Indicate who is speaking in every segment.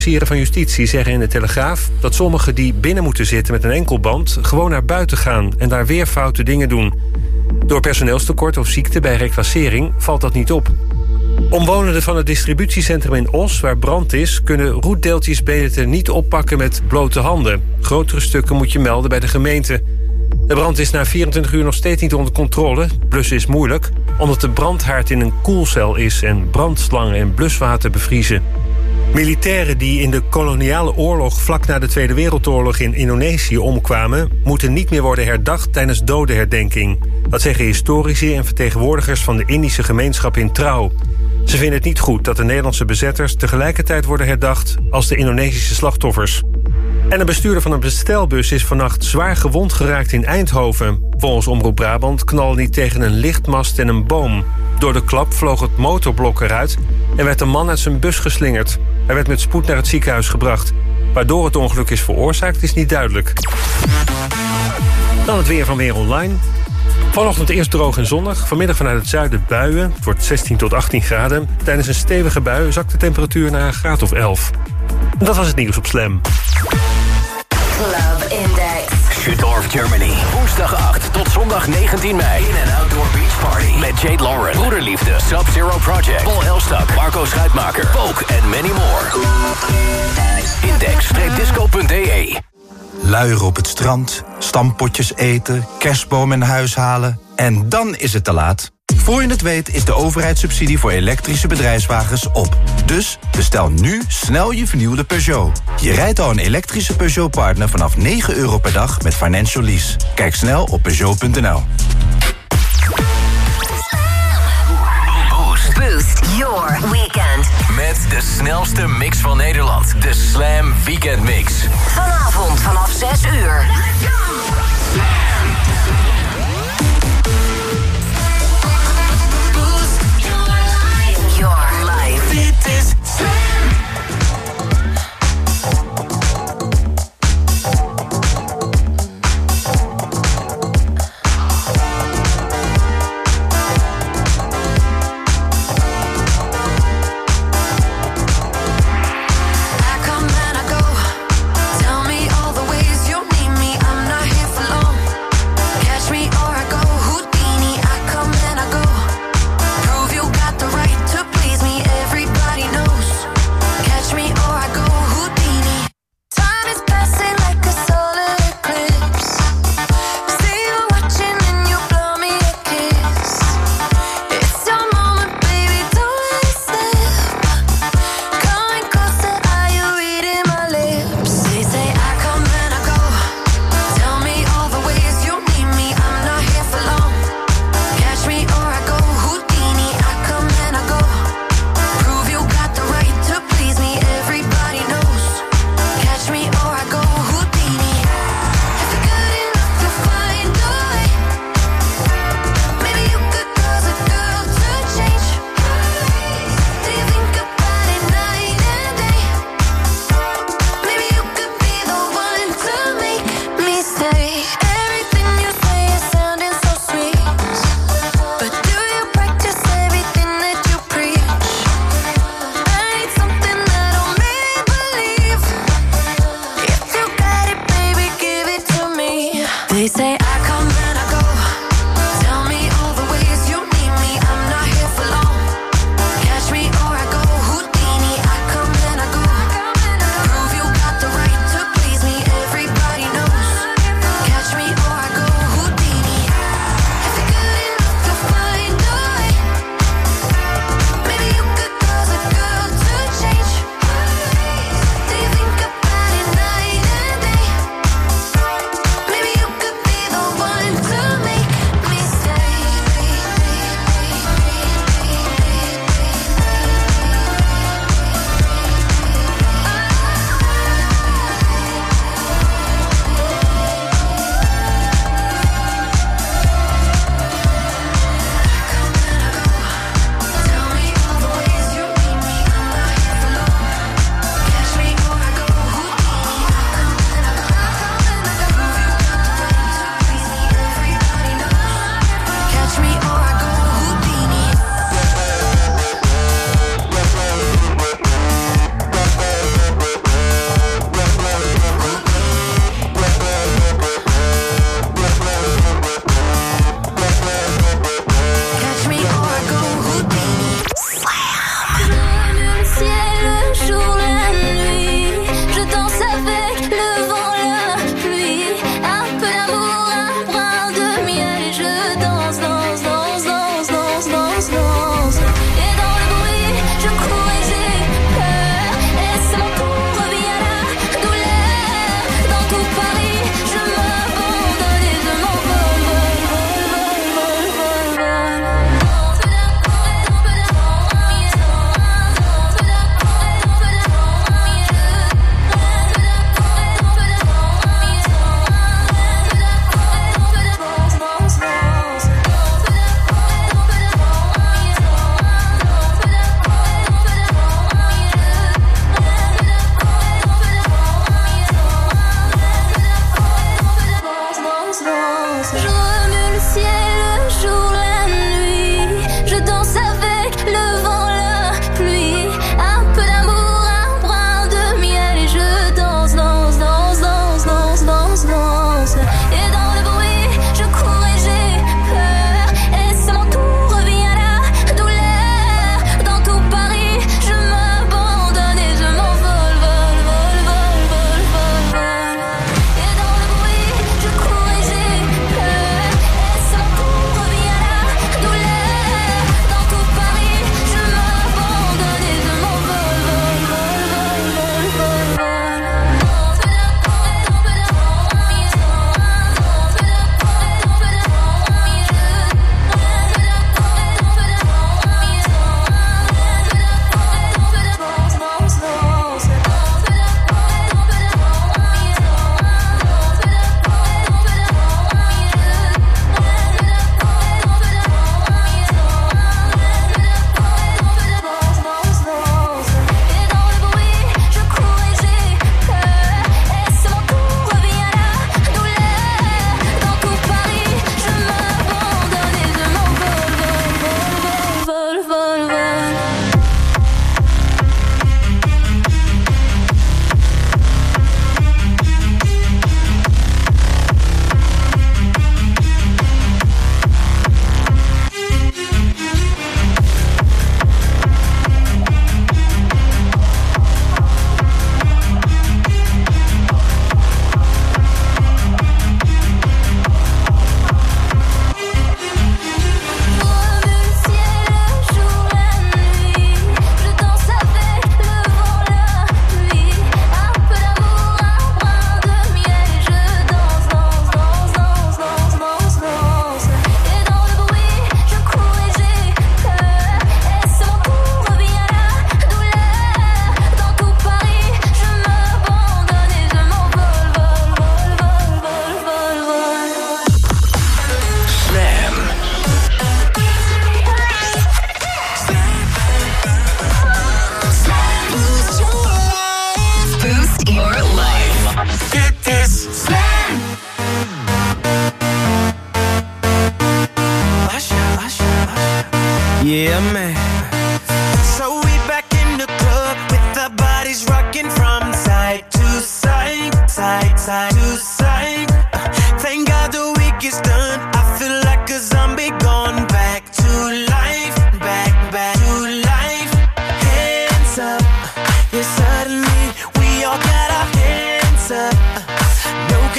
Speaker 1: Officieren van justitie zeggen in de Telegraaf dat sommigen die binnen moeten zitten met een enkelband gewoon naar buiten gaan en daar weer foute dingen doen. Door personeelstekort of ziekte bij reclassering valt dat niet op. Omwonenden van het distributiecentrum in Os, waar brand is, kunnen roetdeeltjes beter niet oppakken met blote handen. Grotere stukken moet je melden bij de gemeente. De brand is na 24 uur nog steeds niet onder controle. Blussen is moeilijk, omdat de brandhaard in een koelcel is en brandslangen en bluswater bevriezen. Militairen die in de koloniale oorlog vlak na de Tweede Wereldoorlog in Indonesië omkwamen, moeten niet meer worden herdacht tijdens dodenherdenking. Dat zeggen historici en vertegenwoordigers van de Indische gemeenschap in Trouw. Ze vinden het niet goed dat de Nederlandse bezetters tegelijkertijd worden herdacht als de Indonesische slachtoffers. En een bestuurder van een bestelbus is vannacht zwaar gewond geraakt in Eindhoven. Volgens Omroep Brabant knalde hij tegen een lichtmast en een boom. Door de klap vloog het motorblok eruit en werd de man uit zijn bus geslingerd. Hij werd met spoed naar het ziekenhuis gebracht. Waardoor het ongeluk is veroorzaakt is niet duidelijk. Dan het weer van Weer Online. Vanochtend eerst droog en zonnig. Vanmiddag vanuit het zuiden buien. Het wordt 16 tot 18 graden. Tijdens een stevige bui zakt de temperatuur naar een graad of 11. En dat was het nieuws op Slam.
Speaker 2: Club Index.
Speaker 3: Düsseldorf, Germany. Woensdag 8 tot zondag 19 mei. In een outdoor beach party. Met Jade Lauren, Broederliefde, Sub-Zero Project, Paul Elstak, Marco Schuitmaker, Poke en many more. Index-disco.de.
Speaker 4: Luieren op het strand, stampotjes eten, kerstboom in huis halen. En dan is het te laat. Voor je het weet is de overheidssubsidie voor elektrische bedrijfswagens op. Dus bestel nu snel je vernieuwde Peugeot. Je rijdt al een elektrische Peugeot Partner vanaf €9 per dag met Financial Lease. Kijk snel op Peugeot.nl.
Speaker 2: Boost your weekend.
Speaker 3: Met de snelste mix van Nederland. De Slam Weekend Mix.
Speaker 2: Vanavond vanaf 6 uur. Your life.
Speaker 3: Dit is Slam.
Speaker 5: I come and I go. Tell me all the ways you need me.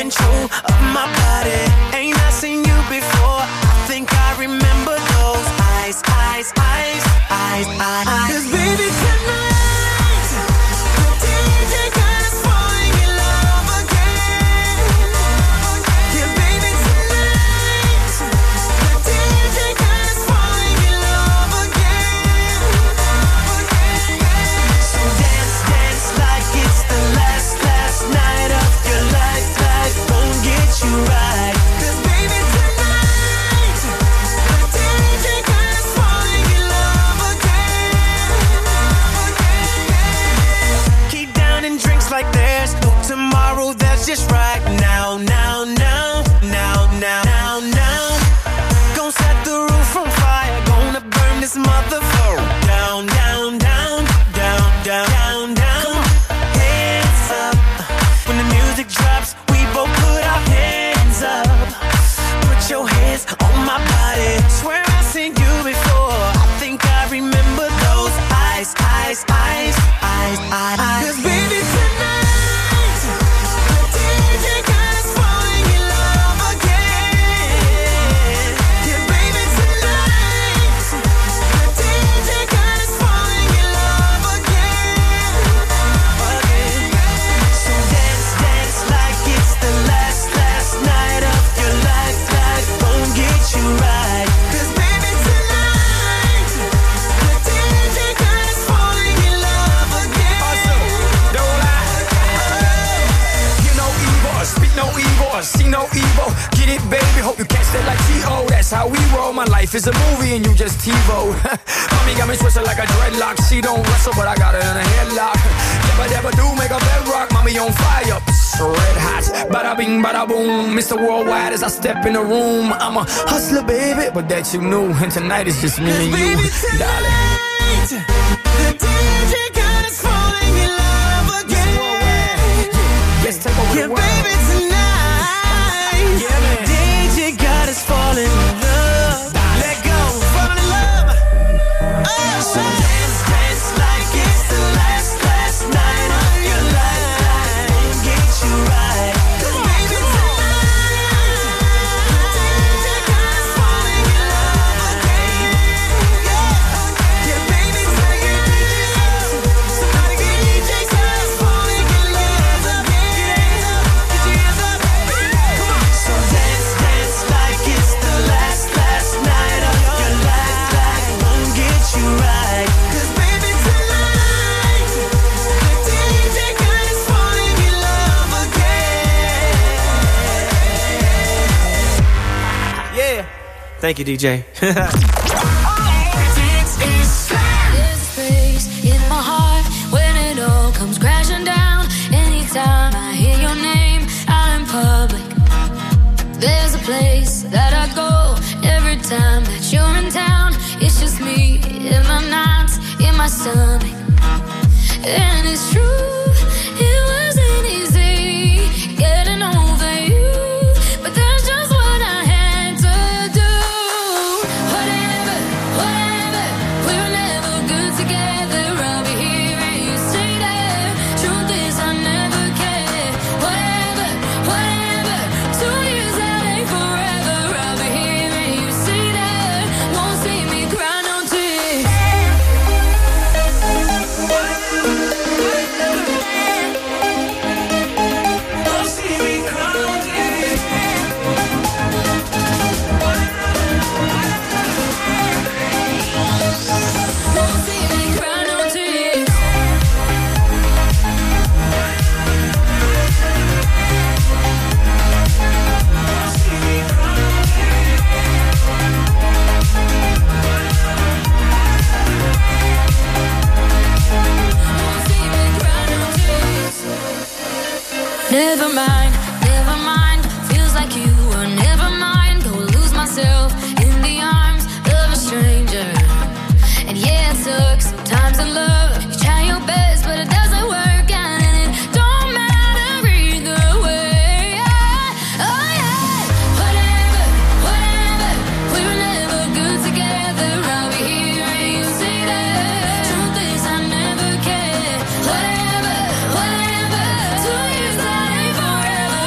Speaker 5: control of my body. Ain't I seen you before? I think I remember those eyes, eyes, eyes, eyes, eyes. 'Cause baby tonight, the DJ got us falling in love again. Yeah, baby tonight, the DJ got us falling in love again. So dance, dance like it's the last night of your life. Life won't get you right. 'Cause baby tonight, the DJ got us falling in love again. Keep downing drinks like there's no tomorrow. That's just right now, now, now, now, now, now, now. Gonna set the roof on fire. Gonna burn this motherfucker down, down, down, down, down, down, down. Hands up when the music drops. We both put our hands up. Put your hands on my body. Swear I've seen you before. I think I remember those eyes, eyes, eyes, eyes, eyes. 'Cause baby tonight, the DJ got us falling in love again. Yeah, baby tonight, the DJ got us falling in love again. So dance, dance like it's the last night of your life. Life won't get you right. 'Cause baby tonight, the DJ got us falling in love again.
Speaker 6: Don't lie. You know evil, speak no evil, see no evil. Get it, baby, hope you catch that like T.O. That's how we roll. My life is a movie and you just TiVo. Mommy got me twisted like a dreadlock. She don't wrestle, but I got her in a headlock. Never do make a bedrock. Mommy on fire, red hot. Bada bing, bada boom. Mr. Worldwide as I step in the room. I'm a hustler, baby, but that you knew. And tonight is just me and you,
Speaker 5: Baby
Speaker 6: darling.
Speaker 5: tonight, the DJ got us falling in love again.
Speaker 6: Let's take over
Speaker 5: Yeah,
Speaker 6: the world.
Speaker 5: baby tonight,
Speaker 6: Yeah, man.
Speaker 5: DJ got us falling in love. Let go, falling in love. Oh, so dance, dance like it's the last night of your life. Won't get you right. 'Cause baby tonight, DJ got us falling in love again. Yeah, baby tonight, somebody get DJ got us falling in love again. Get your hands up, come on. So dance, dance like it's the last night of your life. Life won't get you right. 'Cause baby tonight, the DJ got us falling in love again.
Speaker 7: Yeah. Thank you, DJ.
Speaker 2: There's a space in my heart when it all comes crashing down. Anytime I hear your name out in public, there's a place that I go every time that you're in town. It's just me in my nights, in my stomach. And it's true, it wasn't easy getting over you, but that's just what I had to do. Whatever, whatever, we were never good together. I'll be here and you stay there. Truth is I never cared. Whatever, whatever, 2 years that ain't forever. I'll be here and you stay there. Won't see me cry no tears. Never mind, never mind. Feels like you were never mind. Go lose myself in the arms of a stranger. And yeah, it sucks sometimes in love. You try your best, but it doesn't work out, and it don't matter either way. Oh yeah, whatever, whatever. We were never good together. I'll be here and you say that. Truth is I never cared. Whatever, whatever. 2 years that ain't forever.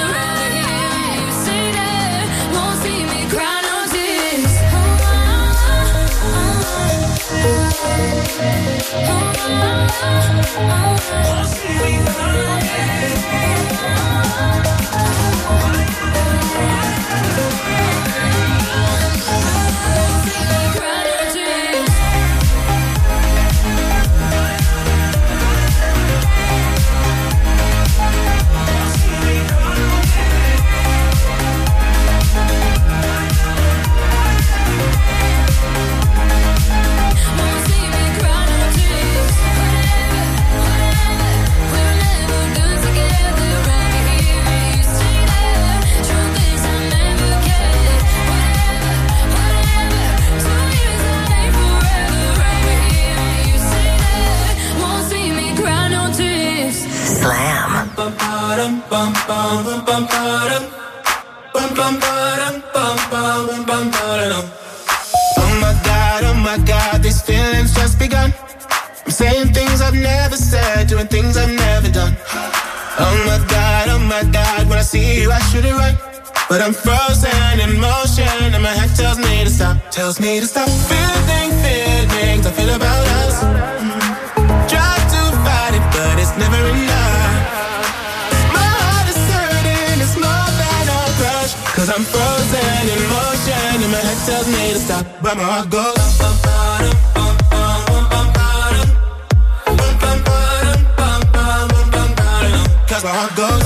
Speaker 5: Oh my God, these feelings just begun. I'm saying things I've never said, doing things I've never done. Oh my God, when I see you I should it right. But I'm frozen in motion and my head tells me to stop. Feeling I feel about us. Try to fight it, but it's never enough. My heart is hurting, it's more than a crush. Cause I'm frozen in motion and my head tells me to stop. But my heart goes cause my heart goes.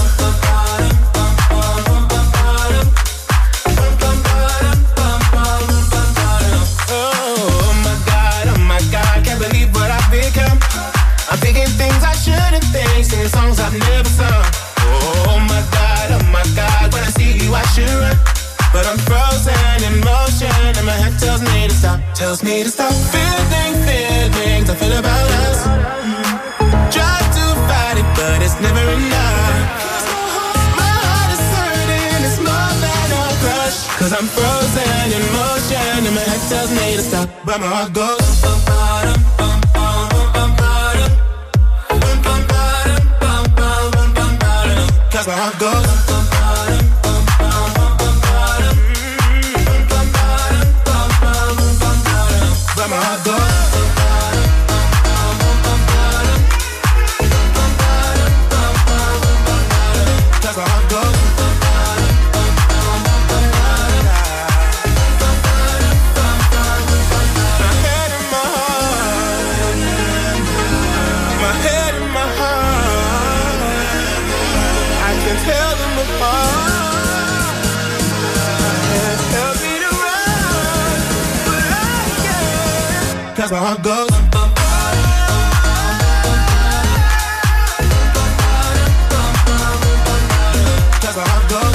Speaker 5: Oh my God, can't believe what I've become. I'm thinking things I shouldn't think, singing songs I've never sung. Oh my God, when I see you I should run. But I'm frozen in motion and my head tells me to stop. Feeling I feel about us. Try to fight it, but it's never enough. My heart is hurting, it's more than a crush. Cause I'm frozen in motion and my head tells me to stop. But my heart goes cause my heart goes. But my heart goes. Cause my heart goes. My head and my heart. My head and my heart. I can tell them apart. Help me to run, but I can't. Cause my heart goes. Cause my heart goes.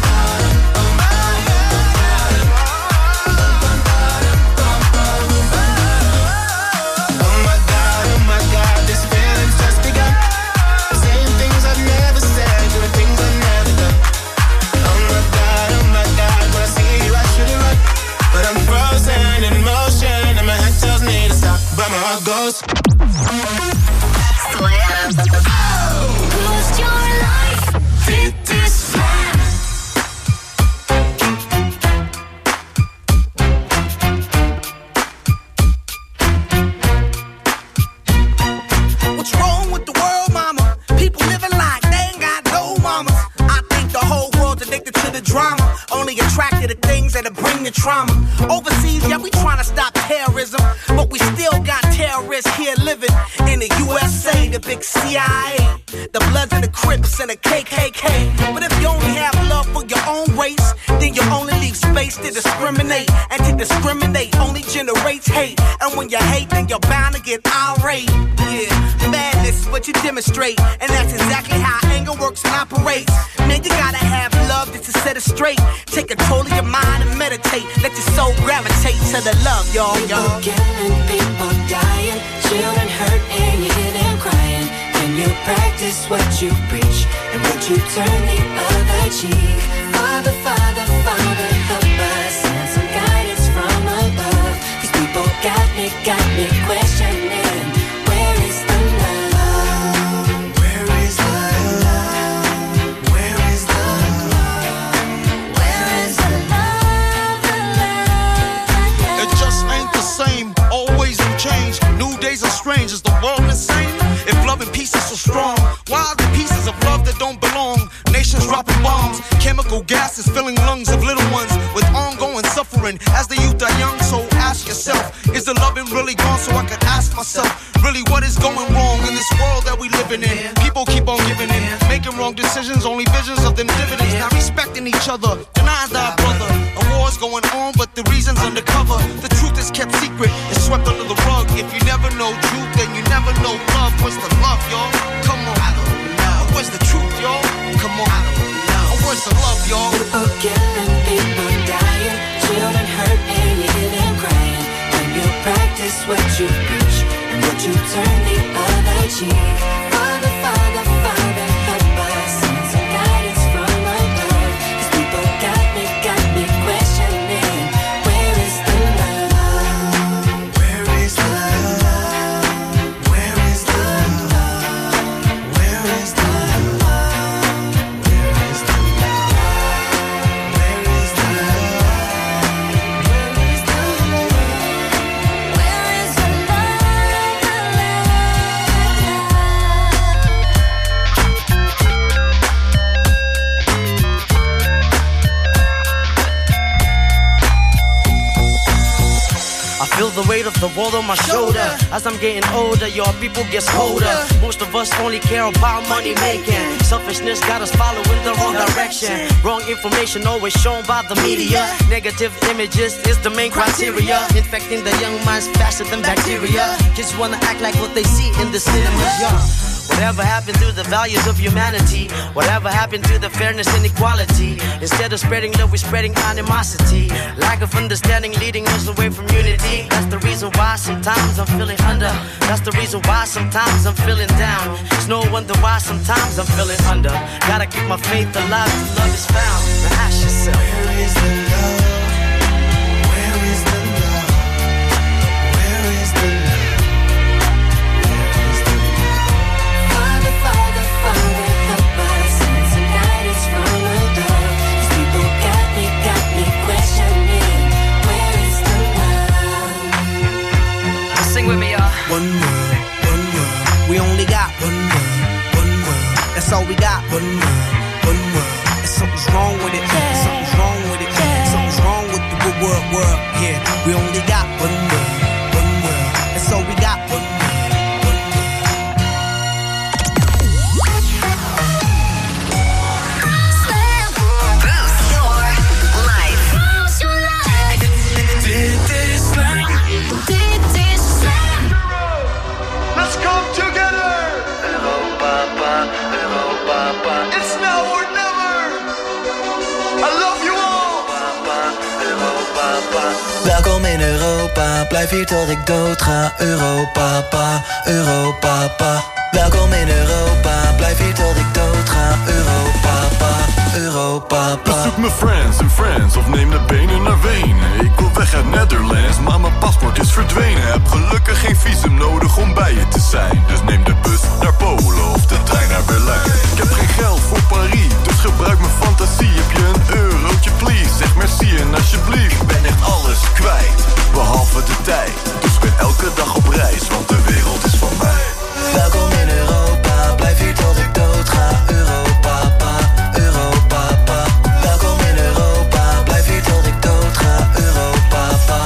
Speaker 5: Oh my God, this feeling's just begun. Saying things I've never said, doing things I've never done. Oh my God, when I see you I should it right. But I'm frozen in motion and my head tells me to stop. But my heart goes.
Speaker 2: Boost your life. Fit this flat.
Speaker 7: What's wrong with the world, mama? People living like they ain't got no mamas. I think the whole world's addicted to the drama, only attracted to things that'll bring the trauma. Overseas, yeah, we trying to stop terrorism, but we still got terrorists here living in the USA, the big CIA, the Bloods and the Crips and the KKK. But if you only have love for your own race, then you only leave space to discriminate. And to discriminate only generates hate. And when you hate, then you're bound to get irate. Yeah, madness is what you demonstrate, and that's exactly how anger works and operates. Man, you gotta have love just to set it straight. Take control of your mind and meditate. Let your soul gravitate to the love, y'all.
Speaker 2: People killing, people dying, children hurt and you hear them crying. When you practice what you preach and what you turn the other cheek. Father, Father, Father, help us, send some guidance from above. These people got me questioning. Where is the love? Where is the love? Where is the love? Where is the love? The love?
Speaker 8: It just ain't the same, always new change. New days are strange, is the world insane? If love and peace is so strong, why are the pieces of love that don't belong? Nations dropping bombs, chemical gases filling lungs of little ones with ongoing suffering as the youth are young. So ask yourself, is the loving really gone? So I could ask myself, really what is going wrong in this world that we living in? People keep on giving in, making wrong decisions, only visions of them dividends. Not respecting each other, denying thy brother. A war's going on, but the reason's undercover. The truth is kept secret, it's swept under the rug. If you never know truth, then you never know love. Where's the love, y'all? Come on. I don't know. Where's the truth, y'all? Come on. I don't know. Where's the love, y'all?
Speaker 2: People killing, people dying, children hurt and you hear them crying. When you practice what you preach and what you turn the other cheek. Father, Father, Father, help us, send
Speaker 9: feel the weight of the world on my shoulder. As I'm getting older, your people get colder. Most of us only care about money making. Selfishness got us following the wrong direction. Wrong information always shown by the media. Negative images is the main criteria. Infecting the young minds faster than bacteria. Kids wanna act like what they see in the cinemas, yeah. Whatever happened to the values of humanity? Whatever happened to the fairness and equality? Instead of spreading love, we're spreading animosity. Lack of understanding leading us away from unity. That's the reason why sometimes I'm feeling under. That's the reason why sometimes I'm feeling down. It's no wonder why sometimes I'm feeling under. Gotta keep my faith alive till love is found. Now ask yourself, where is the love? Where is the love? Where is the love?
Speaker 5: With me, y'all.
Speaker 7: One world, we only got one world, that's all we got. One world, and something's wrong with it, something's wrong with it, something's wrong with the good world, yeah. We only got one world, that's all we got. One world.
Speaker 5: Let's come together. Europa, Europa. It's now or never. I love you all. Europa.
Speaker 10: Welkom in Europa, blijf hier tot ik dood ga. Europa, Europa. Welkom in Europa, blijf hier tot ik dood ga. Europa.
Speaker 11: Bezoek mijn friends en friends of neem de benen naar Wenen. Ik wil weg uit Netherlands, maar mijn paspoort is verdwenen. Heb gelukkig geen visum nodig om bij je te zijn. Dus neem de bus naar Polen of de trein naar Berlijn. Ik heb geen geld voor Parijs, dus gebruik mijn fantasie. Heb je een eurotje please, zeg merci en alsjeblieft. Ik ben echt alles kwijt, behalve de tijd. Dus ik ben elke dag op reis, want de wereld is van mij.
Speaker 10: Welkom in Europa, blijf hier tot ik dood ga. Europa. Welkom in Europa, blijf hier tot ik dood ga. Europa.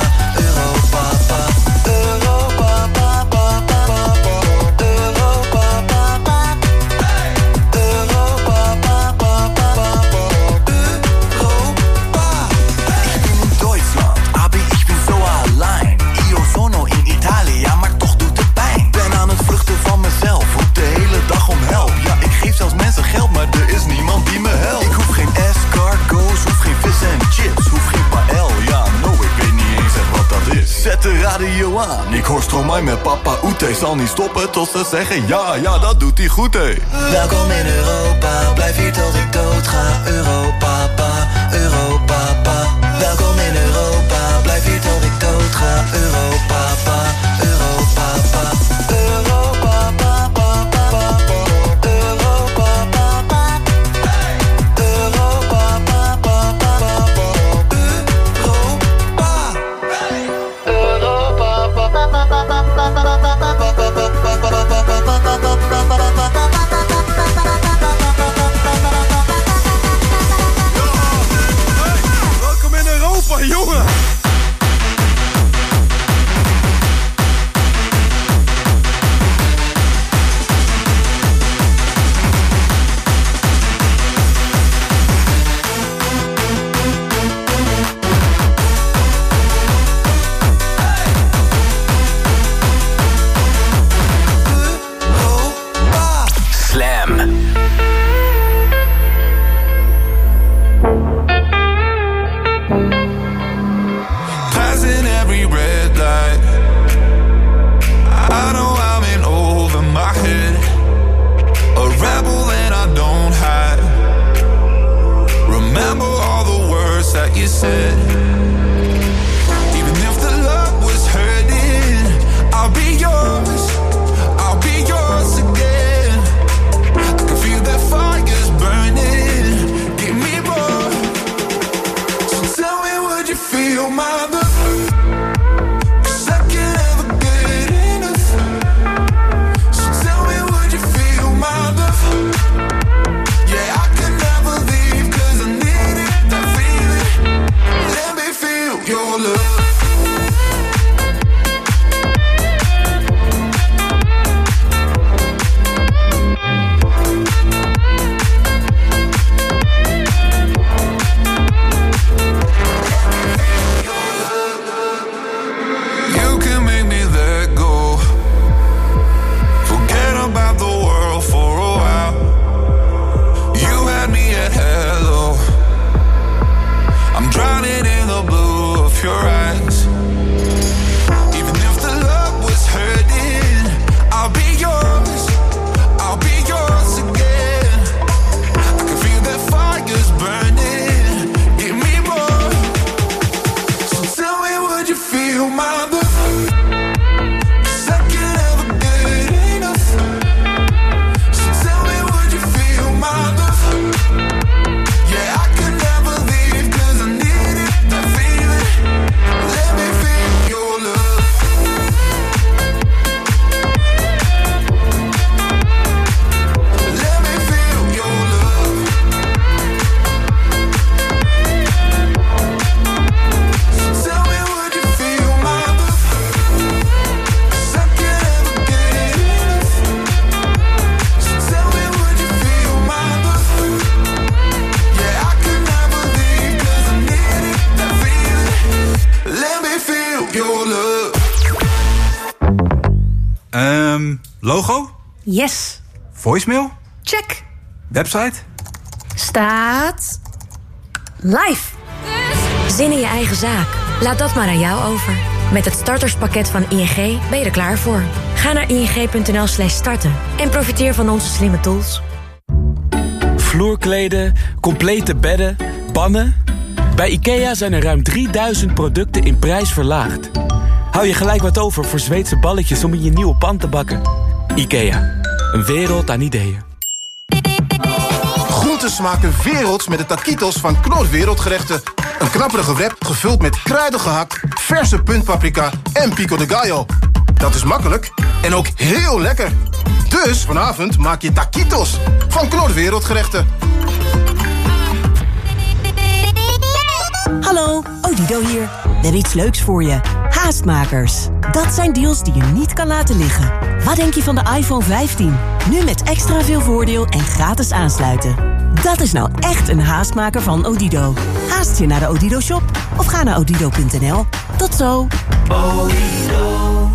Speaker 11: Ich bin in Deutschland, aber ich bin so allein. Io sono in Italia, maar toch doet het pijn. Ben aan het vluchten van mezelf, roep de hele dag om help. Ja, ik geef zelfs mensen geld, maar er is niemand die me helpt. Ik hoef geen escargots, hoef geen vis en chips, hoef geen paël, ja, no, ik weet niet eens echt wat dat is. Zet de radio aan, ik hoor Stromae met Papa Oete. Zal niet stoppen tot ze zeggen, ja, dat doet hij goed, hé.
Speaker 10: Welkom in Europa, blijf hier tot ik dood ga. Europa. Welkom in Europa, blijf hier tot ik dood ga. Europa.
Speaker 12: Logo?
Speaker 13: Yes.
Speaker 12: Voicemail?
Speaker 13: Check.
Speaker 12: Website?
Speaker 13: Staat live.
Speaker 14: Zin in je eigen zaak? Laat dat maar aan jou over. Met het starterspakket van ING ben je er klaar voor. Ga naar ing.nl/starten en profiteer van onze slimme tools.
Speaker 15: Vloerkleden, complete bedden, pannen. Bij IKEA zijn er ruim 3000 producten in prijs verlaagd. Hou je gelijk wat over voor Zweedse balletjes om in je nieuwe pan te bakken. IKEA, een wereld aan ideeën.
Speaker 16: Groenten smaken werelds met de taquitos van Knor Wereldgerechten. Een knapperige wrap gevuld met kruidige hak, verse puntpaprika en pico de gallo. Dat is makkelijk en ook heel lekker. Dus vanavond maak je taquitos van Knor Wereldgerechten.
Speaker 17: Hallo, Odido hier. We hebben iets leuks voor je. Haastmakers. Dat zijn deals die je niet kan laten liggen. Wat denk je van de iPhone 15? Nu met extra veel voordeel en gratis aansluiten. Dat is nou echt een haastmaker van Odido. Haast je naar de Odido shop of ga naar odido.nl. Tot zo.
Speaker 18: Odido.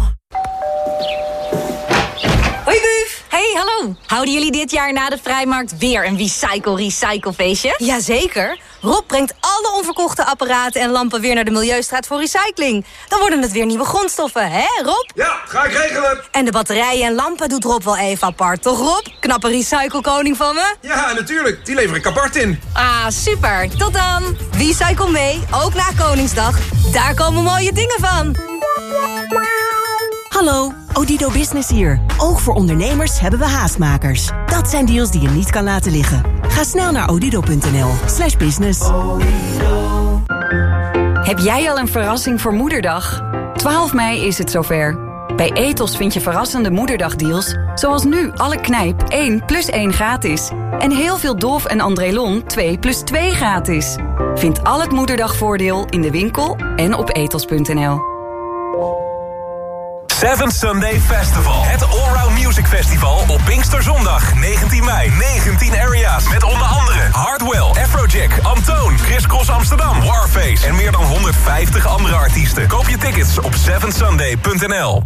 Speaker 18: Hoi Buf. Hey, hallo. Houden jullie dit jaar na de Vrijmarkt weer een recycle-feestje?
Speaker 19: Jazeker. Rob brengt alle onverkochte apparaten en lampen weer naar de Milieustraat voor recycling. Dan worden het weer nieuwe grondstoffen, hè Rob?
Speaker 20: Ja, ga ik regelen.
Speaker 19: En de batterijen en lampen doet Rob wel even apart, toch Rob? Knappe recyclekoning van me?
Speaker 20: Ja, natuurlijk. Die lever ik apart in.
Speaker 19: Ah, super. Tot dan. Recycle mee, ook na Koningsdag. Daar komen mooie dingen van.
Speaker 17: Hallo, Odido Business hier. Ook voor ondernemers hebben we haastmakers. Dat zijn deals die je niet kan laten liggen. Ga snel naar odido.nl/business.
Speaker 21: Heb jij al een verrassing voor Moederdag? 12 mei is het zover. Bij Ethos vind je verrassende Moederdagdeals, zoals nu alle knijp 1 + 1 gratis. En heel veel Dolf en Andrelon 2 + 2 gratis. Vind al het Moederdagvoordeel in de winkel en op ethos.nl.
Speaker 3: 7 Sunday Festival. Het Allround Music Festival op Pinksterzondag 19 mei. 19 areas met onder andere Hardwell, Afrojack, Antoon, Chris Cross Amsterdam, Warface en meer dan 150 andere artiesten. Koop je tickets op 7sunday.nl.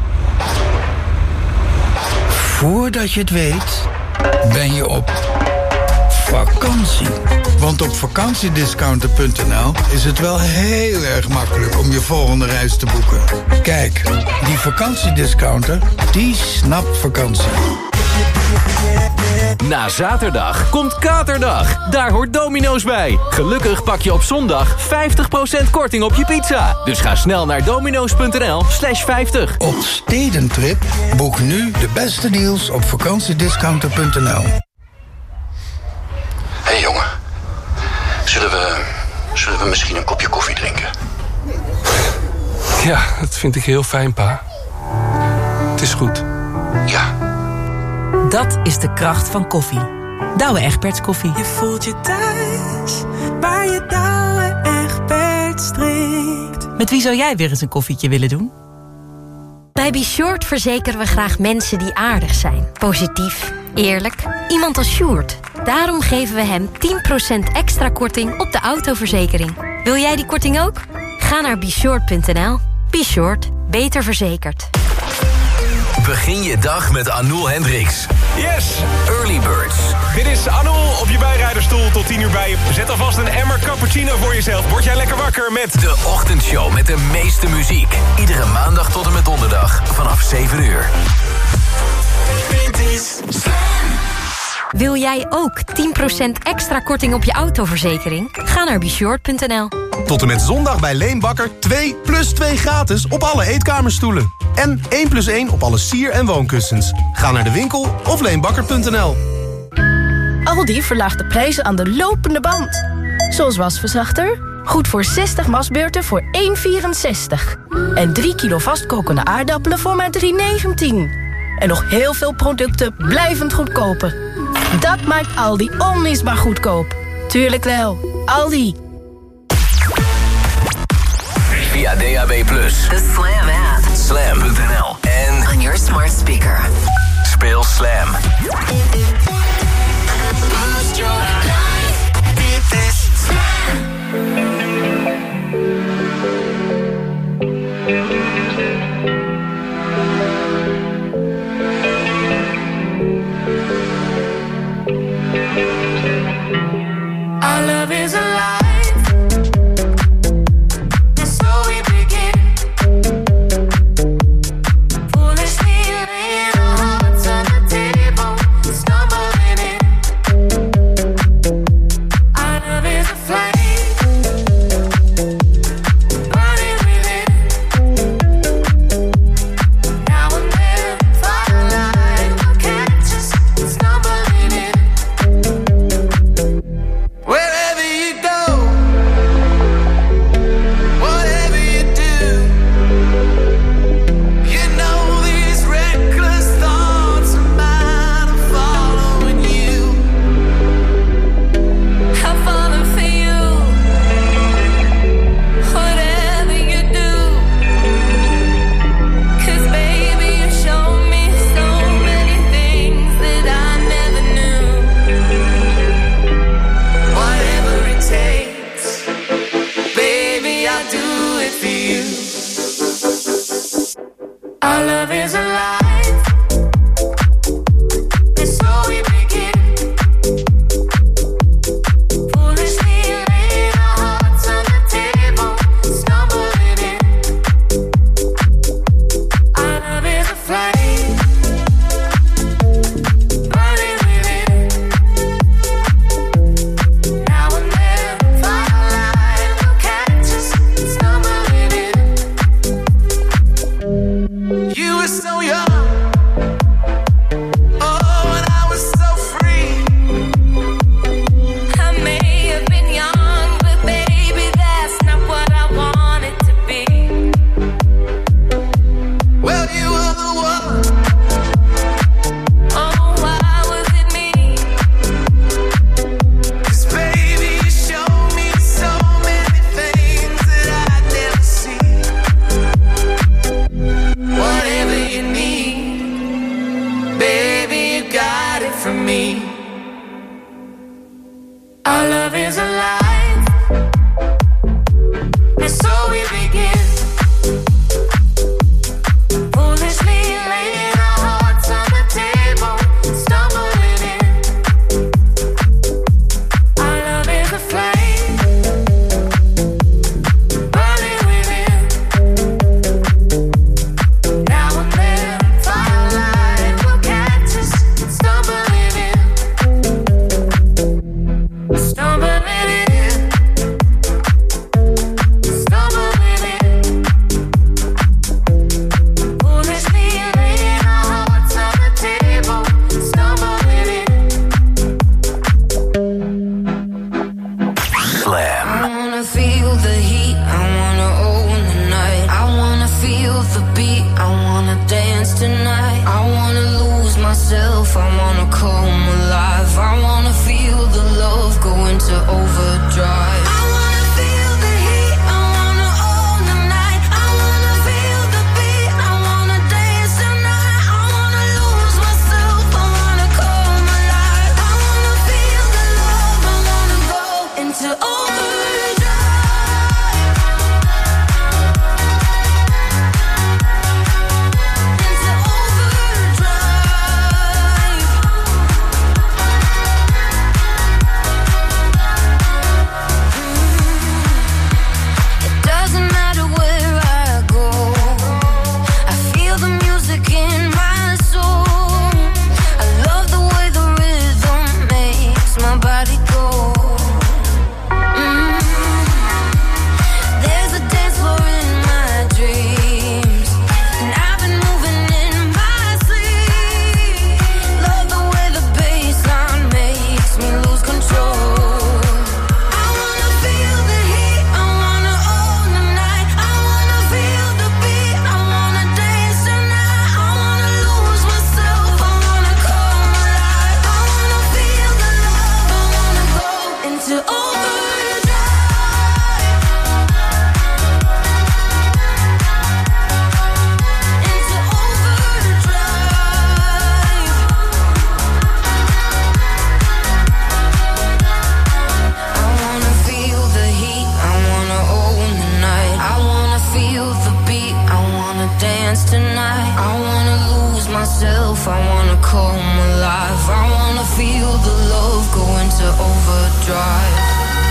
Speaker 22: Voordat je het weet, ben je op vakantie. Want op vakantiediscounter.nl is het wel heel erg makkelijk om je volgende reis te boeken. Kijk, die vakantiediscounter, die snapt vakantie.
Speaker 3: Na zaterdag komt Katerdag. Daar hoort Domino's bij. Gelukkig pak je op zondag 50% korting op je pizza. Dus ga snel naar domino's.nl/50.
Speaker 22: Op stedentrip boek nu de beste deals op vakantiediscounter.nl.
Speaker 23: Hé jongen, zullen we misschien een kopje koffie drinken?
Speaker 24: Ja, dat vind ik heel fijn, pa. Het is goed.
Speaker 23: Ja.
Speaker 17: Dat is de kracht van koffie. Douwe Egberts koffie.
Speaker 5: Je voelt je thuis, waar je Douwe Egberts drinkt.
Speaker 17: Met wie zou jij weer eens een koffietje willen doen?
Speaker 14: Bij Be Short verzekeren we graag mensen die aardig zijn. Positief, eerlijk. Iemand als Sjoerd. Daarom geven we hem 10% extra korting op de autoverzekering. Wil jij die korting ook? Ga naar BeShort.nl. Be Short. Beter verzekerd.
Speaker 3: Begin je dag met Anul Hendricks.
Speaker 25: Yes!
Speaker 3: Early Birds.
Speaker 25: Dit is Anul op je bijrijderstoel tot 10 uur bij je. Zet alvast een emmer cappuccino voor jezelf. Word jij lekker wakker met
Speaker 3: de ochtendshow met de meeste muziek. Iedere maandag tot en met donderdag vanaf 7 uur.
Speaker 14: Wil jij ook 10% extra korting op je autoverzekering? Ga naar BeShort.nl.
Speaker 26: Tot en met zondag bij Leenbakker 2 + 2 gratis op alle eetkamerstoelen. En 1 + 1 op alle sier- en woonkussens. Ga naar de winkel of leenbakker.nl.
Speaker 27: Aldi verlaagt de prijzen aan de lopende band. Zoals wasverzachter, goed voor 60 wasbeurten voor 1,64. En 3 kilo vastkokende aardappelen voor maar 3,19. En nog heel veel producten blijvend goedkoper. Dat maakt Aldi onmisbaar goedkoop. Tuurlijk wel, Aldi.
Speaker 3: Via DAB+.
Speaker 28: The Slam app.
Speaker 3: Slam.nl. En
Speaker 28: on your smart speaker.
Speaker 3: Speel Slam.
Speaker 5: Boost your life. Dit is Slam. Our love is alive, and so we begin. Foolishly laying our hearts on the table, stumbling in. Our love is a flame, burning within. Now and then, firelight will catch us stumbling in. Wherever you go, whatever you do, you know these reckless thoughts of mine are following you. I'm falling for you, whatever you do. 'Cause baby, you show me so many things that I never knew. Whatever it takes, baby, I'll do it for you. Our love is alive, and so we begin. Foolishly laying our hearts on the table, stumbling in. Our love is a flame, burning within. Now and then, firelight will catch us stumbling in. You were so young, oh, and I was so free. I may have been young, but baby, that's not what I wanted to be. Well, you were the one. Oh, why was it me? 'Cause baby, you showed me so many things that I'd never seen. Whatever you need, baby, you got it from me. Our love is alive, and so we begin. Foolishly laying our hearts on the table, stumbling in. Our love is a flame, burning within. Now and then, firelight will catch us stumbling in. Stumbling in. Stumbling in. Foolishly laying our hearts on the table, stumbling in.
Speaker 3: Slam.
Speaker 5: I wanna feel the heat, I wanna own the night. I wanna feel the beat, I wanna dance tonight. I wanna lose myself, I wanna come alive. I wanna feel the love go into overdrive. I wanna feel the heat, I wanna own the night. I wanna feel the beat, I wanna dance tonight. I wanna lose myself, I wanna come alive. I wanna feel the love, I wanna go into It doesn't matter where I go, I feel the music in my soul. I love the way the rhythm makes my body go. There's a dance floor in my dreams, and I've been moving in my sleep. Love the way the bassline makes me lose control. I wanna feel the heat, I wanna own the night. I wanna feel the beat, I wanna dance tonight. I wanna lose myself, I wanna come alive. I wanna feel the love, I wanna go into I wanna feel the heat, I wanna own the night. I wanna feel the beat, I wanna dance tonight. I wanna lose myself, I wanna come alive. I wanna feel the love
Speaker 1: both go into overdrive.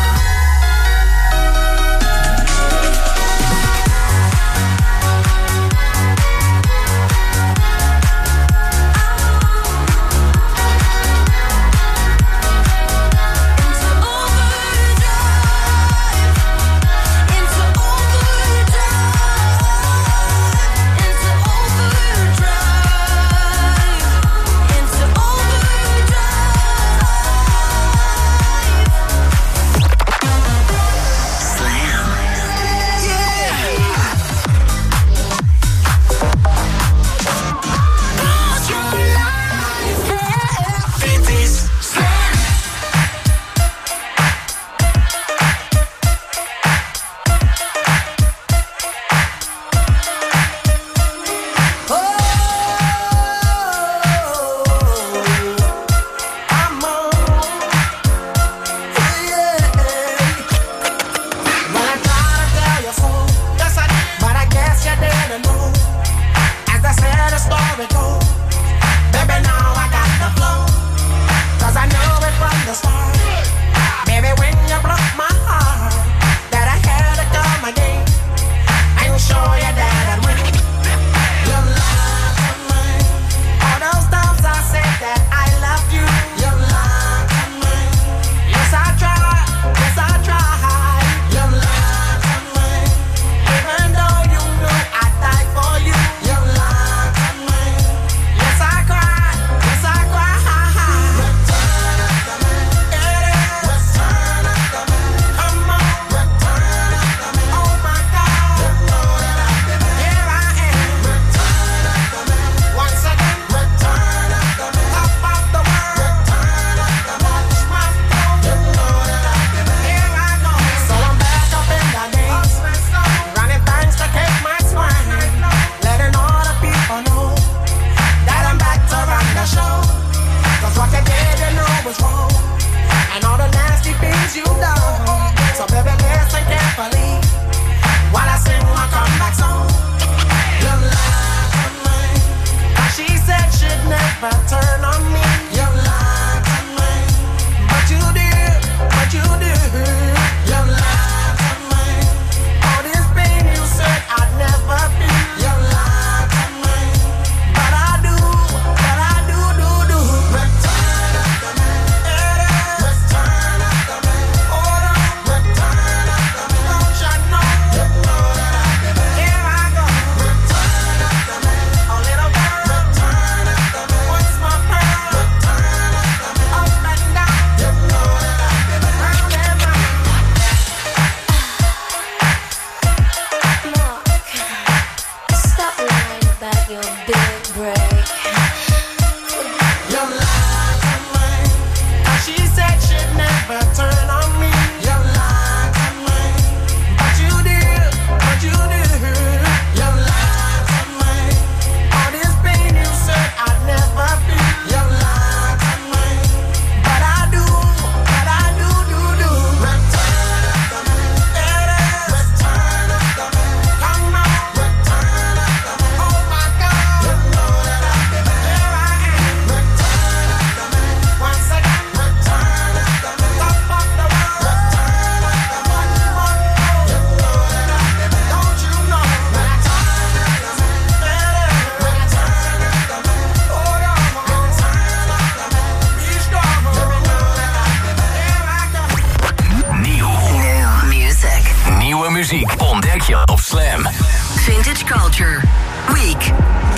Speaker 3: Ontdek je op Slam.
Speaker 28: Vintage Culture Week.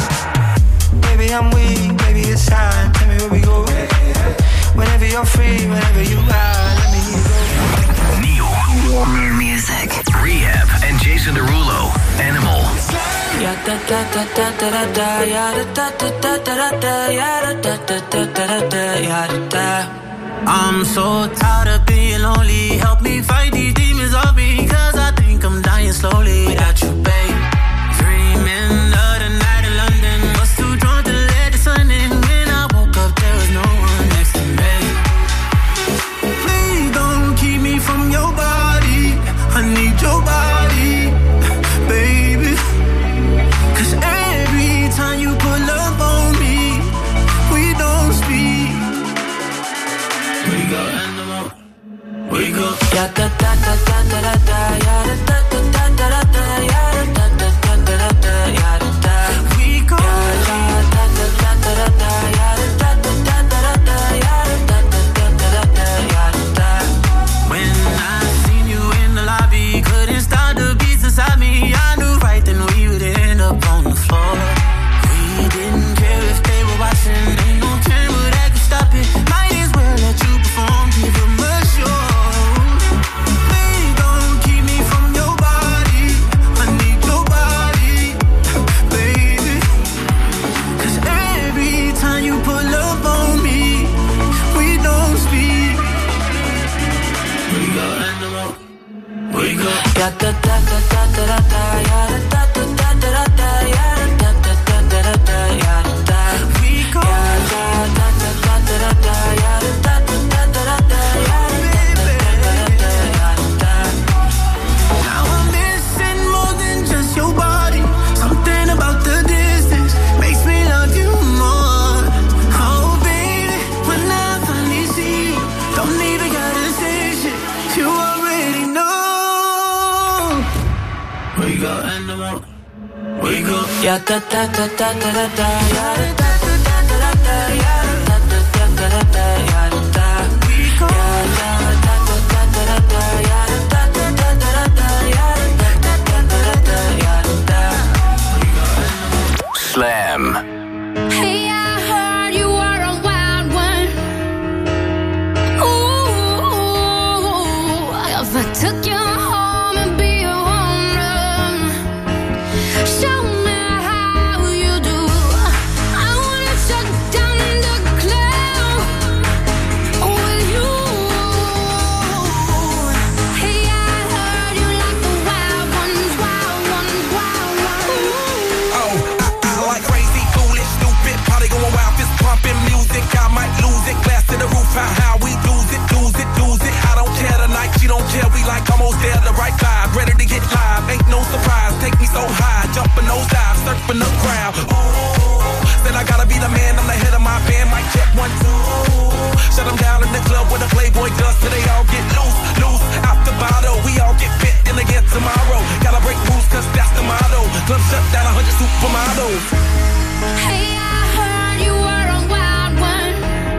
Speaker 5: Baby, I'm weak, baby, it's time. Tell me where we go. Whenever you're free, whenever you are, let me go.
Speaker 28: New music.
Speaker 3: Rehab en Jason Derulo. Animal.
Speaker 5: Ya da da da da da da da, ya da da da da da da, ya da da da da da da, ya da da. I'm so tired of being lonely. Help me fight these demons off me, 'cause I think I'm dying slowly without you, babe. Dreaming of the night in London, was too drunk to let the sun in. When I woke up, there was no one next to me. Please don't keep me from your body. I need your body, baby. 'Cause every time you pull up on me, we don't speak. We go. Ya da da da da da da da. Ya da da da da da da. Ya da da da da da da. Ya da da. We go. Ya da da da da da da. Ya da da da da da da. Ya da da da da da. Ya da. When I seen you in the lobby, couldn't stop the beats inside me. I knew right then we would end up on the floor. We didn't care if they were watching. Ain't no camera that could stop it. Might as well let you perform. Give them a show. Ya da da da da da da. Ya da da da da da. Ya da da da da da. Ya da. We go. Ya da da da da da. Ya da da da da da. Ya da. Now I'm missing more than just your body. Something about the distance makes me love you more. Oh baby, when I finally see you, don't even gotta say shit. You already know. We go animal. We go. Ya da da da da da da. Ya da da da da da. Ya da da da da da. Ya da. We go. Ya da da da da da. Ya da da da da da. Ya da da da da. Ya da.
Speaker 3: Slam.
Speaker 2: Hey, I heard you were a wild one. Ooh, if I took you home and be a home run, show me how you do. I wanna shut down the club with you. Hey, I heard you like the wild ones, wild ones, wild ones.
Speaker 4: Oh, I like crazy, foolish, stupid, party going wild, fist pumping music. I might lose it, glass to the roof, how we lose it, lose it, lose it. I don't care tonight, she don't care, we like almost there, the right vibe, ready to get live, ain't no surprise, take me so high, jumping those dives, surfing the crowd. Ooh, said I gotta be the man, I'm the head of my band, mic check 1, 2. Shut them down in the club where the Playboy does, so they all get loose, loose, out the bottle, we all get fit in again tomorrow. Gotta break rules, cause that's the motto, club shut down 100 supermodels.
Speaker 2: Hey, I heard you were a wild one.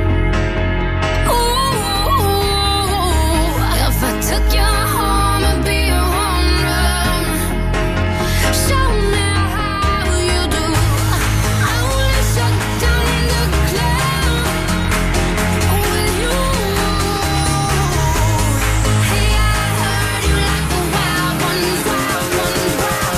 Speaker 2: Ooh, if I took you home and be a home run, show me how you do. I wanna shut down the club with you. Hey, I heard you like the wild ones, wild ones, wild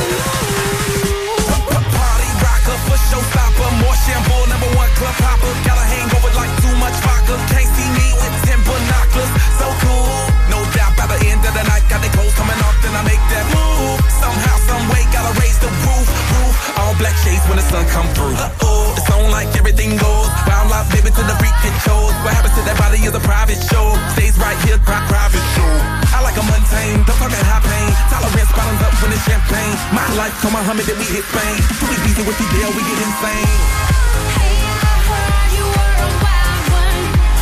Speaker 2: ones.
Speaker 4: Party rocker, for showstopper, more shampoo, number 1 club hopper. Got a hangover like too much vodka. Can't see me with 10 binoculars. So cool, no doubt by the end of the night. Got the clothes coming off, then I make that move. Somehow, some way, gotta raise the roof. All black shades when the sun come through. Uh-oh, it's on like everything goes. Wild life, baby, to the freak it shows. What happens to that body is a private show. Stays right here, private show. I like a mundane, don't talk that high pain. Tolerance bottoms up when it's champagne. My life, come Muhammad, then we hit Spain. Too easy with the deal, we get insane.
Speaker 2: Hey, I heard you were a wild one.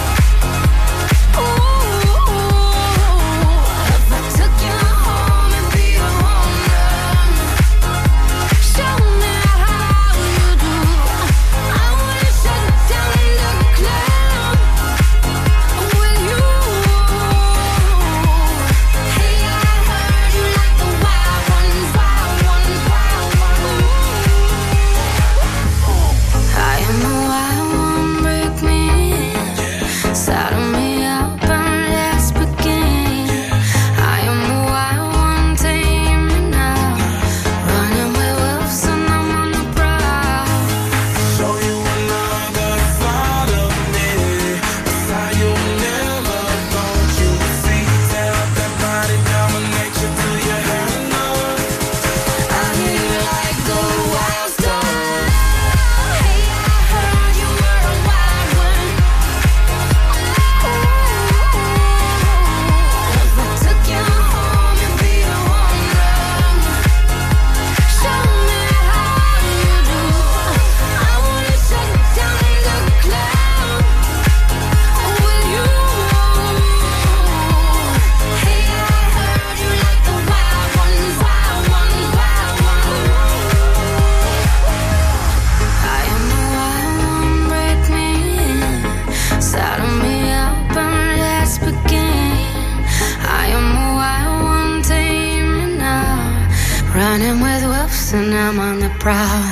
Speaker 2: Ooh, if I took you home and be a home run, show me how you do. I wanna shut down the club with you. Hey, I heard you like the wild ones, wild ones, wild ones. I am running with wolves and I'm on the prowl.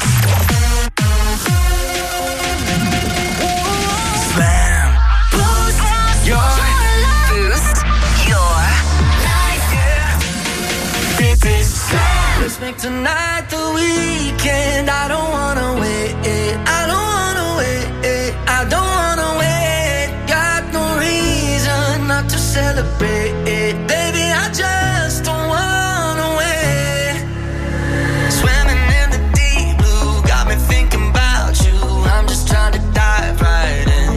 Speaker 5: Slam. Boost your life. Boost your life. Yeah. Dit is Slam. Let's make tonight the weekend. I don't wanna wait. I don't wanna wait. I don't wanna wait. Got no reason not to celebrate. Baby, I just don't wanna wait. Swimming in the deep blue got me thinking about you. I'm just trying to dive right in.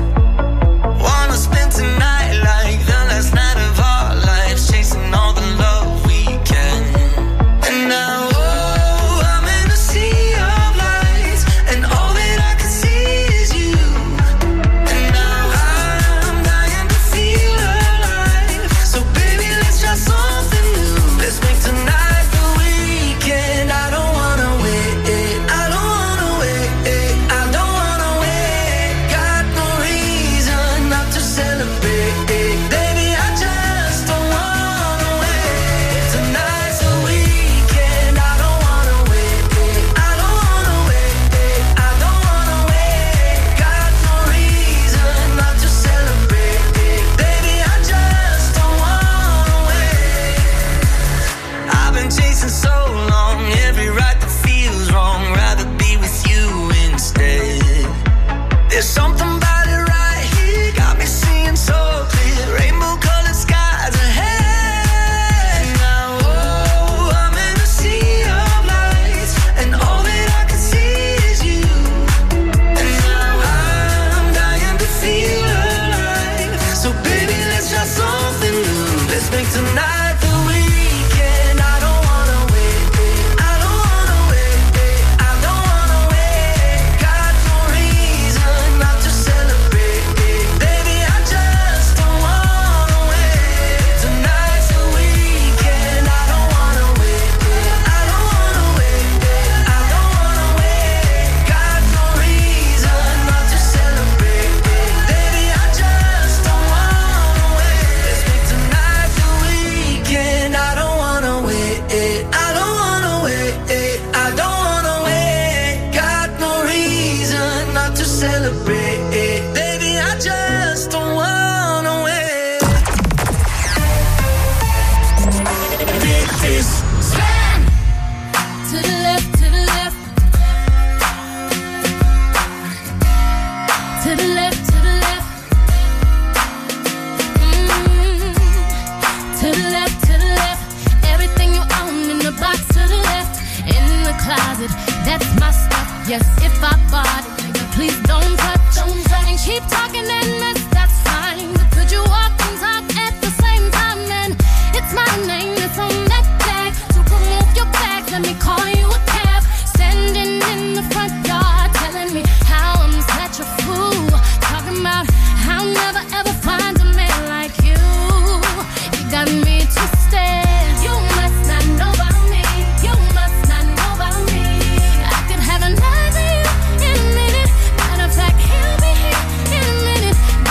Speaker 5: Wanna spend tonight like the last night of our lives, chasing all the love we can. And now, oh, I'm in a sea of lights, and all that I can see is you. And now I'm dying to feel alive. So baby, let's try something new. Let's make tonight the weekend. I don't wanna wait. I don't wanna wait. I don't wanna wait. Got no reason not to celebrate. Baby, I just don't wanna wait. Tonight's the weekend. I don't wanna wait. I don't wanna wait. I don't wanna wait. Got no reason not to celebrate. Baby, I just don't wanna wait. I've been chasing so long, every right that feels wrong. Rather be with you instead. There's something about it right here, got me seeing so clear. Rainbow colored skies ahead. Now, oh, I'm in a sea of lights, and all that I can see is you. And now I'm dying to feel alive. So baby, let's try something new. Let's make tonight the weekend. I don't wanna wait. I don't wanna wait. I don't wanna wait. Got no reason not to celebrate. Baby, I just don't wanna wait. Tonight's the weekend. I don't wanna wait. I don't wanna wait. I don't wanna wait. Got no reason not to celebrate. Baby, I just don't wanna wait. Let's make tonight the weekend. I don't wanna wait. I don't wanna wait. I don't wanna wait. Got no reason not to celebrate. Baby, I just don't wanna wait. Dit is Slam.
Speaker 2: To the left, to the left. To the left, to the left. To the left, to the left. Everything you own in the box to the left. In the closet, that's my stuff. Yes, if I bought it, nigga, please don't touch. And keep talking and mess, that's fine. But could you walk and talk at the same time? And it's my name that's on that tag. So remove your bags, let me call you a cab. Standing in the front yard, telling me how I'm such a fool. Talking about how I'll never ever find a man like you. You got me twisted. You must not know about me. You must not know about me. I could have another you in a minute. Matter of fact, he'll be here in a minute.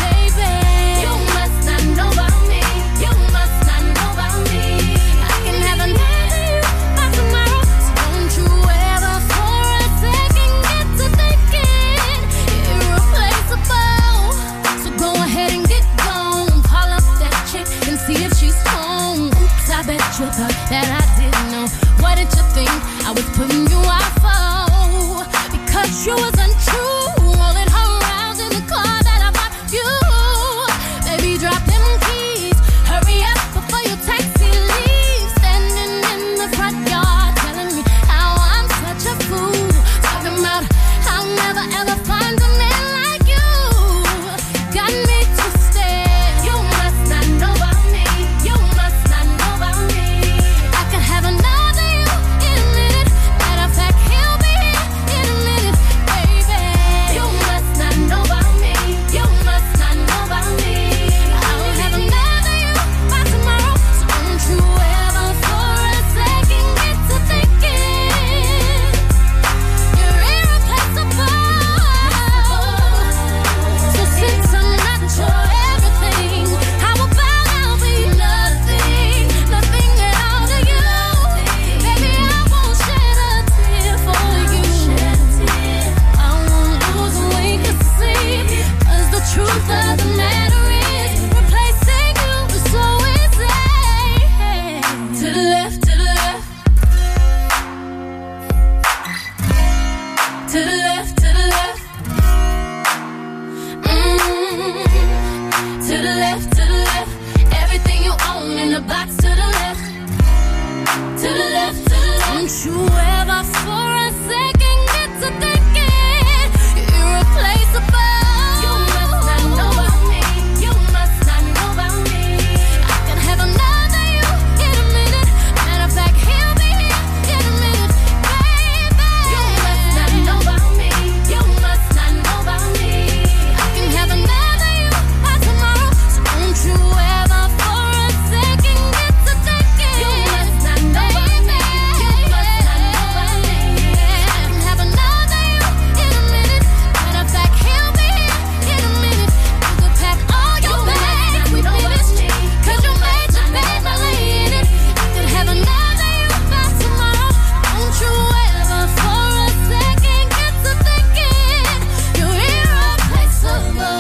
Speaker 2: the box to the left. To the left, to the left. Don't you ever for a second get to thinking you're irreplaceable. You must not know about me. You must not know about me. I can have another you in a minute. Matter of fact, he'll be here in a minute, baby. You must not know about me. You must not know about me. I can have another you by tomorrow. So don't you ever for a second get to thinking you must not know about me. You must not know about me. I can have another you in a minute. Matter of fact, he'll be here in a minute. You could pack all your bags, we finished. Cause you made your bed by laying it. I could have another you by tomorrow. Don't you ever for a second get to thinking you're irreplaceable.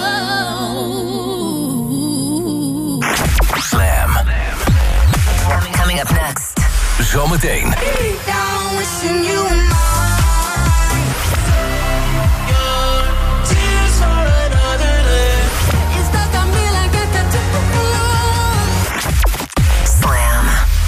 Speaker 3: Slam. Coming up next. Zometeen.
Speaker 2: Down wishing you were mine. Tears for another day. You stuck on me like a tattoo.
Speaker 14: Slam.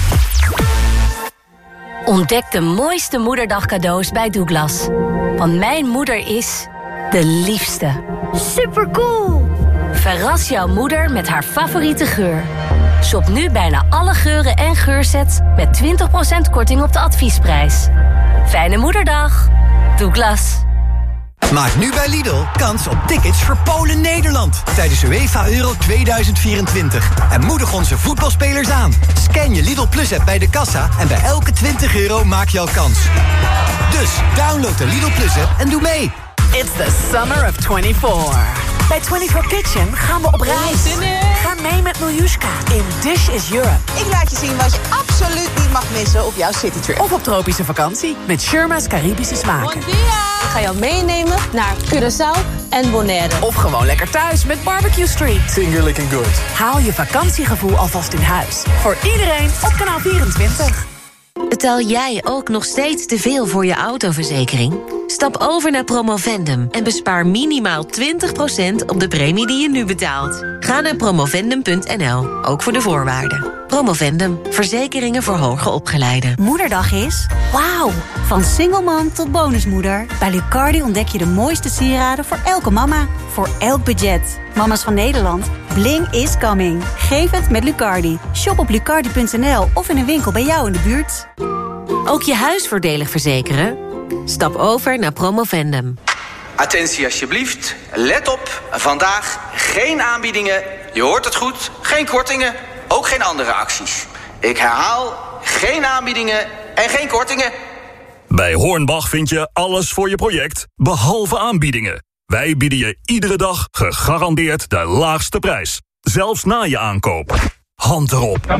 Speaker 14: Ontdek de mooiste moederdagcadeaus bij Douglas. Want mijn moeder is de liefste. Supercool! Verras jouw moeder met haar favoriete geur. Shop nu bijna alle geuren en geursets met 20% korting op de adviesprijs. Fijne moederdag. Douglas.
Speaker 6: Maak nu bij Lidl kans op tickets voor Polen-Nederland tijdens UEFA Euro 2024. En moedig onze voetbalspelers aan. Scan je Lidl Plus-app bij de kassa en bij elke €20 maak je al kans. Dus download de Lidl Plus-app en doe mee.
Speaker 7: It's the summer of 24. Bij 24 Kitchen gaan we op reis. Ga mee met Miljuska in Dish is Europe.
Speaker 8: Ik laat je zien wat je absoluut niet mag missen op jouw citytrip.
Speaker 7: Of op tropische vakantie met Sherma's Caribische smaken.
Speaker 8: Ik ga jou meenemen naar Curaçao en Bonaire.
Speaker 7: Of gewoon lekker thuis met Barbecue Street.
Speaker 26: Finger licking good.
Speaker 7: Haal je vakantiegevoel alvast in huis. Voor iedereen op kanaal 24.
Speaker 9: Betaal jij ook nog steeds te veel voor je autoverzekering? Stap over naar Promovendum en bespaar minimaal 20% op de premie die je nu betaalt. Ga naar promovendum.nl, ook voor de voorwaarden. Promovendum, verzekeringen voor hoger opgeleiden.
Speaker 10: Moederdag is wauw. Van single mom tot bonusmoeder. Bij Lucardi ontdek je de mooiste sieraden voor elke mama. Voor elk budget. Mama's van Nederland, bling is coming. Geef het met Lucardi. Shop op lucardi.nl of in een winkel bij jou in de buurt.
Speaker 9: Ook je huis voordelig verzekeren? Stap over naar Promovendum.
Speaker 11: Attentie alsjeblieft, let op, vandaag geen aanbiedingen, je hoort het goed, geen kortingen, ook geen andere acties. Ik herhaal, geen aanbiedingen en geen kortingen.
Speaker 12: Bij Hornbach vind je alles voor je project, behalve aanbiedingen. Wij bieden je iedere dag gegarandeerd de laagste prijs, zelfs na je aankoop. Hand erop.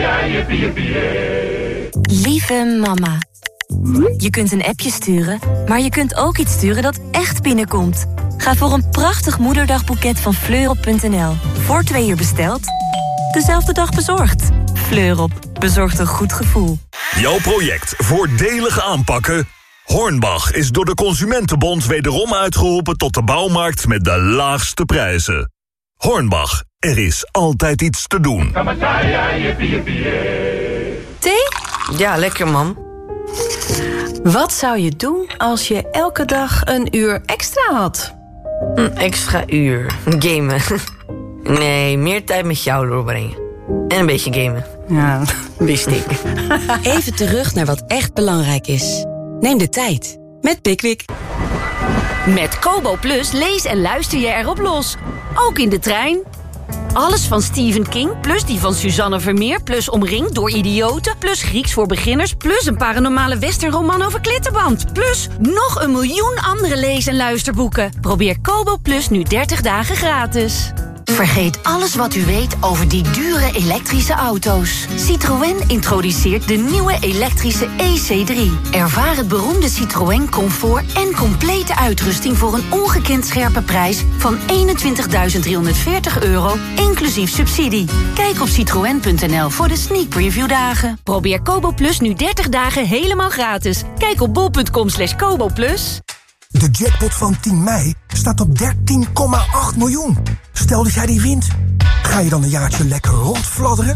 Speaker 14: Lieve mama. Je kunt een appje sturen, maar je kunt ook iets sturen dat echt binnenkomt. Ga voor een prachtig moederdagboeket van Fleurop.nl. Voor 2 uur besteld, dezelfde dag bezorgd. Fleurop, bezorgt een goed gevoel.
Speaker 12: Jouw project voordelig aanpakken? Hornbach is door de Consumentenbond wederom uitgeroepen tot de bouwmarkt met de laagste prijzen. Hornbach, er is altijd iets te doen.
Speaker 27: Thee? Ja, lekker, mam. Wat zou je doen als je elke dag een uur extra had?
Speaker 13: Een extra uur. Gamen. Nee, meer tijd met jou doorbrengen. En een beetje gamen.
Speaker 27: Ja,
Speaker 13: wist ik.
Speaker 9: Even terug naar wat echt belangrijk is. Neem de tijd met Pickwick.
Speaker 14: Met Kobo Plus lees en luister je erop los. Ook in de trein. Alles van Stephen King, plus die van Suzanne Vermeer... plus Omringd door idioten, plus Grieks voor beginners... plus een paranormale westernroman over klittenband... plus nog 1 miljoen andere lees- en luisterboeken. Probeer Kobo Plus nu 30 dagen gratis. Vergeet alles wat u weet over die dure elektrische auto's. Citroën introduceert de nieuwe elektrische EC3. Ervaar het beroemde Citroën comfort en complete uitrusting... voor een ongekend scherpe prijs van €21.340, inclusief subsidie. Kijk op citroën.nl voor de sneak preview dagen. Probeer Kobo Plus nu 30 dagen helemaal gratis. Kijk op bol.com/Kobo Plus.
Speaker 29: De jackpot van 10 mei staat op 13,8 miljoen. Stel dat jij die wint, ga je dan een jaartje lekker rondfladderen?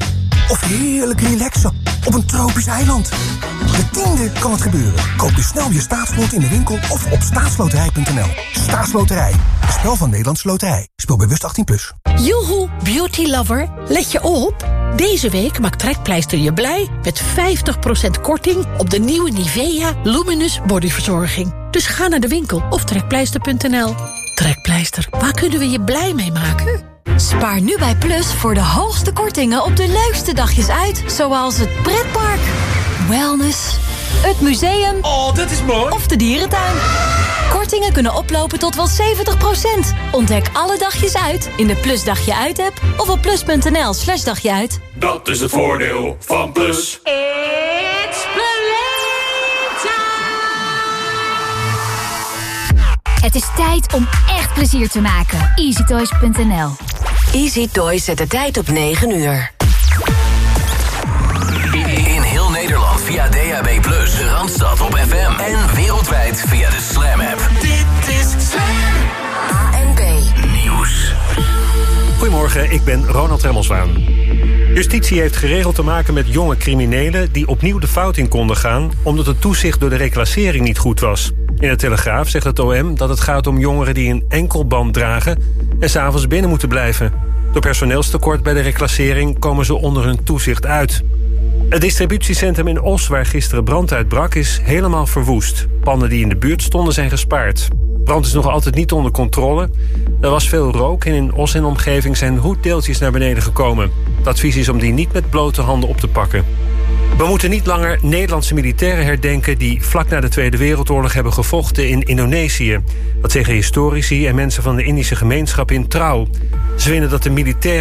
Speaker 29: Of heerlijk relaxen op een tropisch eiland. De 10e kan het gebeuren. Koop dus snel je staatslot in de winkel of op staatsloterij.nl. Staatsloterij. Een spel van Nederlandse Loterij. Speel bewust 18+.
Speaker 15: Joehoe, beauty lover, let je op. Deze week maakt Trekpleister je blij met 50% korting op de nieuwe Nivea Luminous bodyverzorging. Dus ga naar de winkel of trekpleister.nl. Trekpleister, waar kunnen we je blij mee maken?
Speaker 16: Spaar nu bij Plus voor de hoogste kortingen op de leukste dagjes uit. Zoals het pretpark, wellness, het museum.
Speaker 18: Oh, dat is mooi.
Speaker 16: Of de dierentuin. Kortingen kunnen oplopen tot wel 70%. Ontdek alle dagjes uit in de Plus Dagje Uit app of op plus.nl/dagje uit.
Speaker 12: Dat is het voordeel van Plus.
Speaker 16: It's
Speaker 19: Het is tijd om echt plezier te maken. EasyToys.nl.
Speaker 28: Easy Toys zet de tijd op 9 uur.
Speaker 3: In heel Nederland via DAB+, Randstad op FM en wereldwijd via de Slam app.
Speaker 28: Dit is Slam. ANP
Speaker 3: Nieuws.
Speaker 20: Goedemorgen, ik ben Ronald Remmelswaan. Justitie heeft geregeld te maken met jonge criminelen die opnieuw de fout in konden gaan omdat het toezicht door de reclassering niet goed was. In de Telegraaf zegt het OM dat het gaat om jongeren die een enkelband dragen en 's avonds binnen moeten blijven. Door personeelstekort bij de reclassering komen ze onder hun toezicht uit. Het distributiecentrum in Os, waar gisteren brand uitbrak, is helemaal verwoest. Panden die in de buurt stonden zijn gespaard. Brand is nog altijd niet onder controle. Er was veel rook en in Os en omgeving zijn roetdeeltjes naar beneden gekomen. Het advies is om die niet met blote handen op te pakken. We moeten niet langer Nederlandse militairen herdenken die vlak na de Tweede Wereldoorlog hebben gevochten in Indonesië. Dat zeggen historici en mensen van de Indische gemeenschap in Trouw. Ze vinden dat de militaire